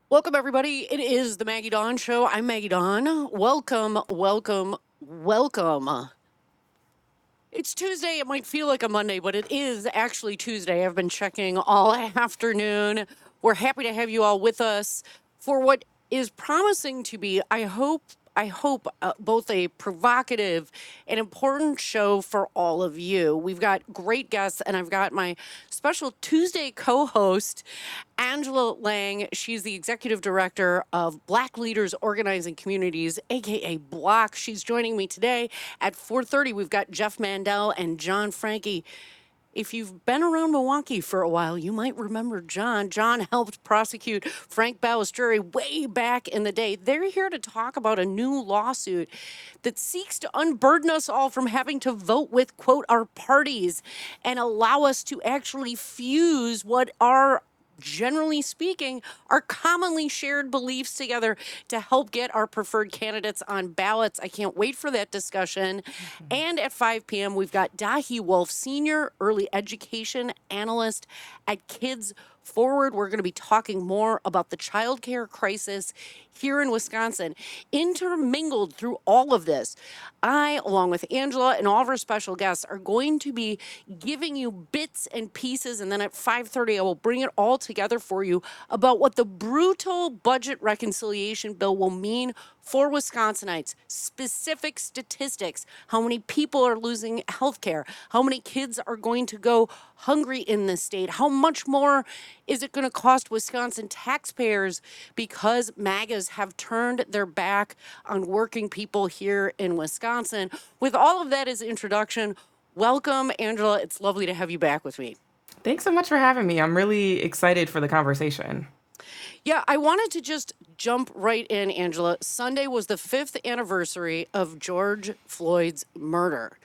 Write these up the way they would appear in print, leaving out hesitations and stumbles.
Welcome, everybody. It is the Maggie Dawn Show. I'm Maggie Dawn. Welcome, welcome, welcome. It's Tuesday. It might feel like a Monday, but it is actually Tuesday. I've been checking all afternoon. We're happy to have you all with us for what is promising to be, I hope, both a provocative and important show for all of you. We've got great guests, and I've got my special Tuesday co host, Angela Lang. She's the executive director of Black Leaders Organizing Communities, aka Block. She's joining me today at 4:30. We've got Jeff Mandel and John Frankie. If you've been around Milwaukee for a while, you might remember John. John helped prosecute Frank Balistreri way back in the day. They're here to talk about a new lawsuit that seeks to unburden us all from having to vote with, quote, our parties and allow us to actually fuse what are, generally speaking, are commonly shared beliefs together to help get our preferred candidates on ballots. I can't wait for that discussion. And at 5 p.m., we've got Dahi Wolf, Senior Early Education Analyst at Kids Forward. We're going to be talking more about the childcare crisis here in Wisconsin. Intermingled through all of this, I, along with Angela and all of our special guests, are going to be giving you bits and pieces, and then at 5:30, I will bring it all together for you about what the brutal budget reconciliation bill will mean for Wisconsinites. Specific statistics: how many people are losing health care, how many kids are going to go hungry in this state, how much more is it going to cost Wisconsin taxpayers because MAGAs have turned their back on working people here in Wisconsin. With all of that as introduction, welcome, Angela. It's lovely to have you back with me. Thanks so much for having me. I'm really excited for the conversation. Yeah, I wanted to just jump right in, Angela. Sunday was the 5th anniversary of George Floyd's murder.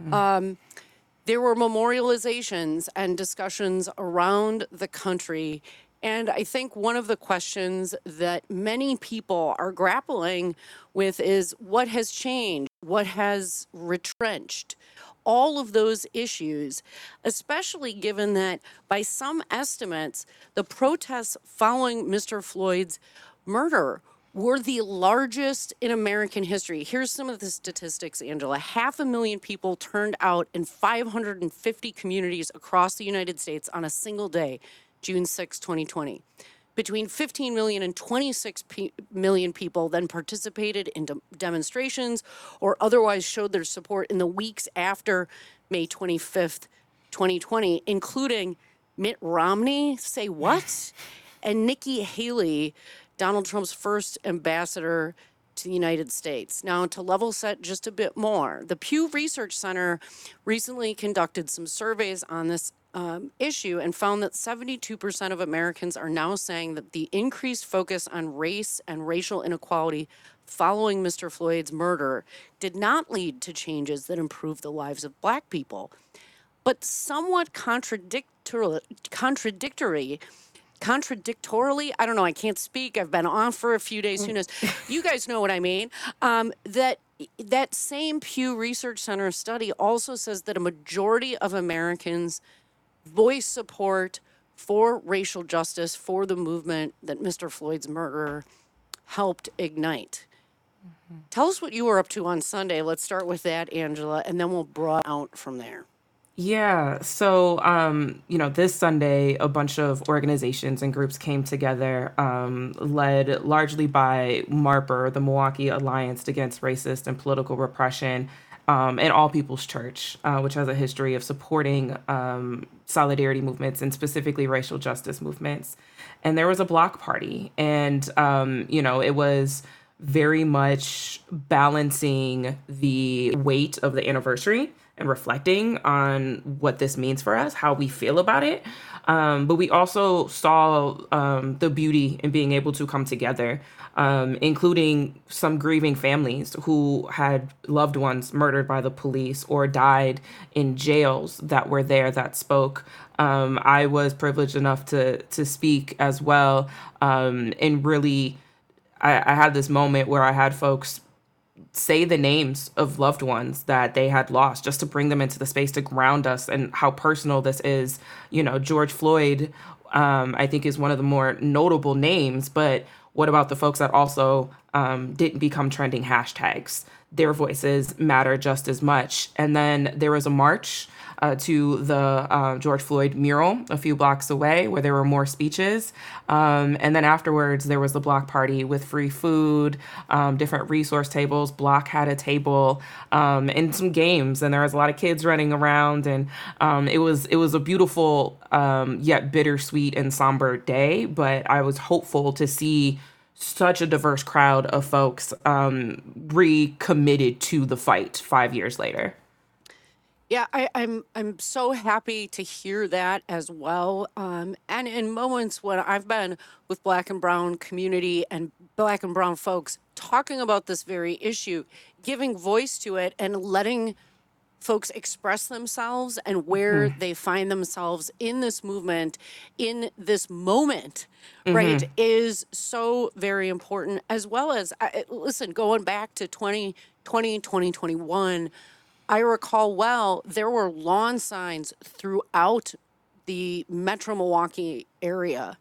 There were memorializations and discussions around the country. And I think one of the questions that many people are grappling with is what has changed? What has retrenched? All of those issues, especially given that by some estimates, the protests following Mr. Floyd's murder were the largest in American history. Here's some of the statistics, Angela. 500,000 people turned out in 550 communities across the United States on a single day, June 6, 2020. Between 15 million and 26 million people then participated in demonstrations or otherwise showed their support in the weeks after May 25th, 2020, including Mitt Romney, say what? And Nikki Haley, Donald Trump's first ambassador to the United States. Now, to level set just a bit more, the Pew Research Center recently conducted some surveys on this issue and found that 72% of Americans are now saying that the increased focus on race and racial inequality following Mr. Floyd's murder did not lead to changes that improved the lives of Black people. But somewhat contradictorily, I don't know, I can't speak. I've been off for a few days. Who knows? You guys know what I mean. That same Pew Research Center study also says that a majority of Americans voice support for racial justice, for the movement that Mr. Floyd's murder helped ignite. Tell us what you were up to on Sunday. Let's start with that, Angela, and then we'll broaden out from there. Yeah, so this Sunday, a bunch of organizations and groups came together, led largely by MARPR, the Milwaukee Alliance Against Racist and Political Repression, and All People's Church, which has a history of supporting solidarity movements and specifically racial justice movements. And there was a block party, and it was very much balancing the weight of the anniversary and reflecting on what this means for us, how we feel about it. But we also saw the beauty in being able to come together, including some grieving families who had loved ones murdered by the police or died in jails that were there that spoke. I was privileged enough to speak as well, and really, I had this moment where I had folks say the names of loved ones that they had lost just to bring them into the space to ground us and how personal this is. George Floyd I think is one of the more notable names. But what about the folks that also didn't become trending hashtags? Their voices matter just as much. And then there was a march to the George Floyd mural a few blocks away where there were more speeches. And then afterwards, there was the block party with free food, different resource tables. Block had a table and some games, and there was a lot of kids running around. And it was a beautiful yet bittersweet and somber day. But I was hopeful to see such a diverse crowd of folks recommitted to the fight 5 years later. Yeah, I'm so happy to hear that as well. And in moments when I've been with Black and Brown community and Black and Brown folks talking about this very issue, giving voice to it and letting folks express themselves and where they find themselves in this movement, in this moment, right, is so very important. As well as, listen, going back to 2020, 2021. I recall well, there were lawn signs throughout the Metro Milwaukee area,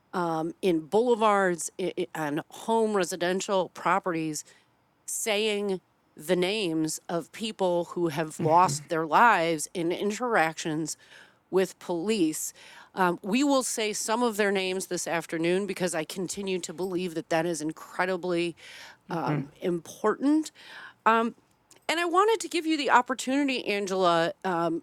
in boulevards and home residential properties, saying the names of people who have lost their lives in interactions with police. We will say some of their names this afternoon because I continue to believe that that is incredibly important. And I wanted to give you the opportunity, Angela.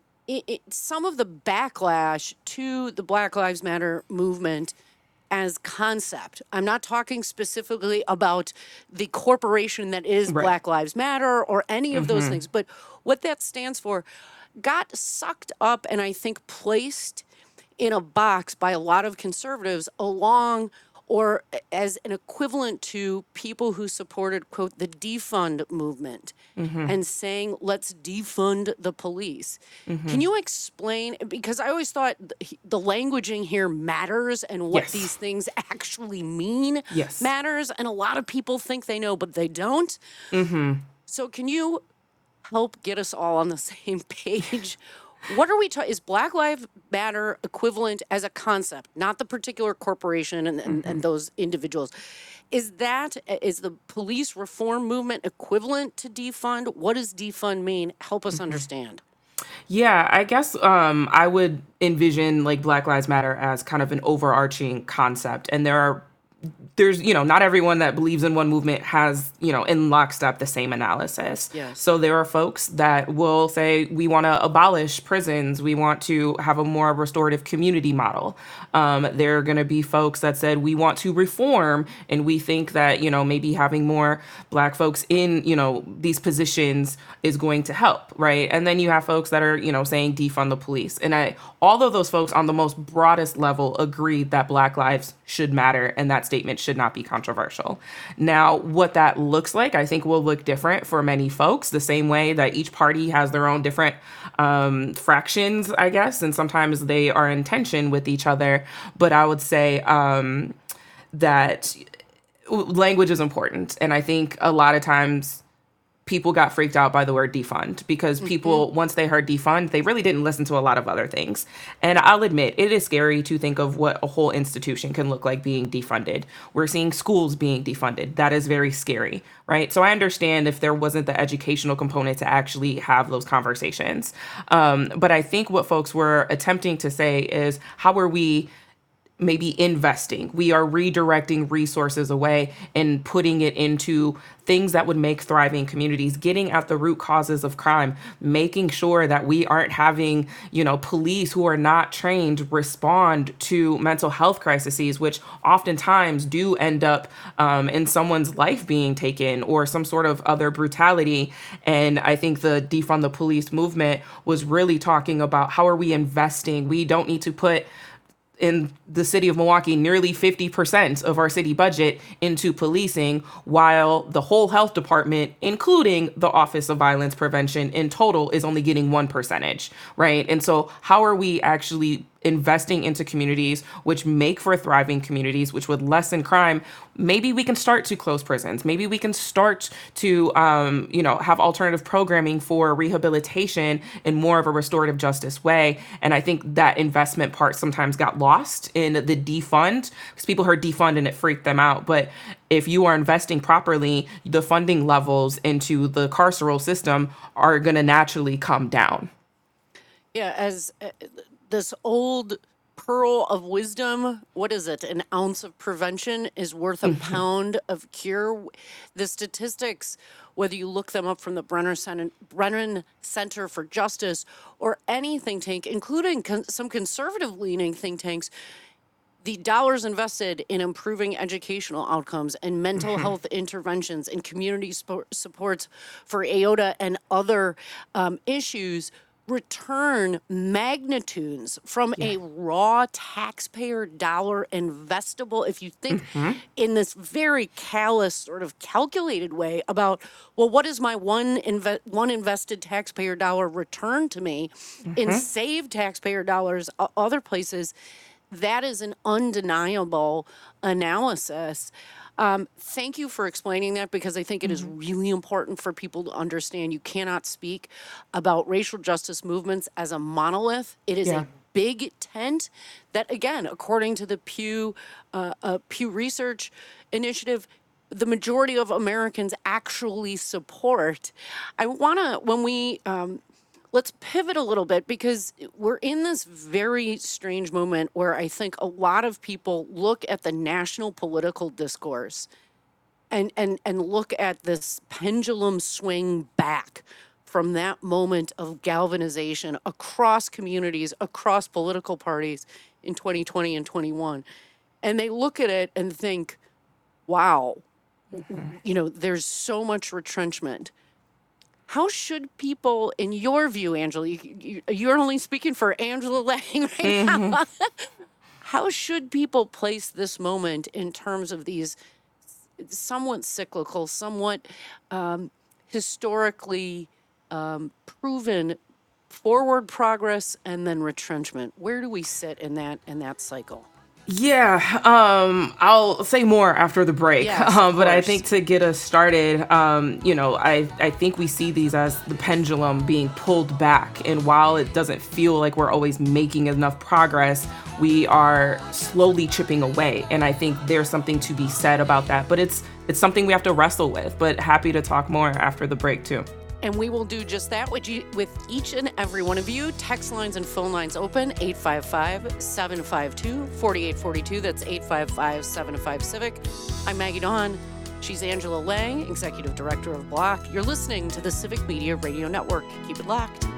Some of the backlash to the Black Lives Matter movement as concept. I'm not talking specifically about the corporation that is Right. Black Lives Matter or any of those things, but what that stands for got sucked up and I think placed in a box by a lot of conservatives along or as an equivalent to people who supported, quote, the defund movement and saying, let's defund the police. Can you explain? Because I always thought the languaging here matters and what Yes. these things actually mean Yes. matters. And a lot of people think they know, but they don't. So can you help get us all on the same page? What are we talking? Is Black Lives Matter equivalent as a concept, not the particular corporation and those individuals? Is the police reform movement equivalent to defund? What does defund mean? Help us understand. Yeah, I guess I would envision like Black Lives Matter as kind of an overarching concept. And there's, not everyone that believes in one movement has, in lockstep the same analysis. Yes. So there are folks that will say, we want to abolish prisons. We want to have a more restorative community model. There are going to be folks that said, we want to reform. And we think that, maybe having more Black folks in, these positions is going to help. Right. And then you have folks that are, saying defund the police. And all of those folks on the most broadest level agreed that Black lives should matter and that statement should not be controversial. Now, what that looks like, I think will look different for many folks, the same way that each party has their own different fractions, I guess, and sometimes they are in tension with each other. But I would say that language is important. And I think a lot of times people got freaked out by the word defund because people, once they heard defund, they really didn't listen to a lot of other things. And I'll admit, it is scary to think of what a whole institution can look like being defunded. We're seeing schools being defunded. That is very scary, right? So I understand if there wasn't the educational component to actually have those conversations. But I think what folks were attempting to say is, how are we maybe investing? We are redirecting resources away and putting it into things that would make thriving communities, getting at the root causes of crime, making sure that we aren't having, police who are not trained respond to mental health crises, which oftentimes do end up in someone's life being taken or some sort of other brutality. And I think the defund the police movement was really talking about how are we investing? We don't need to put in the city of Milwaukee nearly 50% of our city budget into policing, while the whole health department, including the Office of Violence Prevention in total, is only getting 1%, right? And so how are we actually investing into communities, which make for thriving communities, which would lessen crime, maybe we can start to close prisons. Maybe we can start to, have alternative programming for rehabilitation in more of a restorative justice way. And I think that investment part sometimes got lost in the defund, because people heard defund and it freaked them out. But if you are investing properly, the funding levels into the carceral system are going to naturally come down. Yeah, as this old pearl of wisdom, what is it? An ounce of prevention is worth a pound of cure. The statistics, whether you look them up from the Brennan Center for Justice or any think tank, including some conservative leaning think tanks, the dollars invested in improving educational outcomes and mental health interventions and community supports for AOTA and other issues return magnitudes from a raw taxpayer dollar investable. If you think in this very callous sort of calculated way about, well, what is my one invested taxpayer dollar return to me in saved taxpayer dollars other places, that is an undeniable analysis. Thank you for explaining that, because I think it is really important for people to understand you cannot speak about racial justice movements as a monolith. It is a big tent that, again, according to the Pew Research Initiative, the majority of Americans actually support. I want to, when we let's pivot a little bit, because we're in this very strange moment where I think a lot of people look at the national political discourse and look at this pendulum swing back from that moment of galvanization across communities, across political parties in 2020 and 21. And they look at it and think, wow, there's so much retrenchment. How should people, in your view, Angela, you're only speaking for Angela Lang right now. How should people place this moment in terms of these somewhat cyclical, somewhat historically proven forward progress and then retrenchment? Where do we sit in that cycle? Yeah, I'll say more after the break. Yes, but I think to get us started, I think we see these as the pendulum being pulled back. And while it doesn't feel like we're always making enough progress, we are slowly chipping away. And I think there's something to be said about that. But it's something we have to wrestle with. But happy to talk more after the break, too. And we will do just that with each and every one of you. Text lines and phone lines open, 855-752-4842. That's 855-75-CIVIC. I'm Maggie Dawn. She's Angela Lang, Executive Director of Block. You're listening to the Civic Media Radio Network. Keep it locked.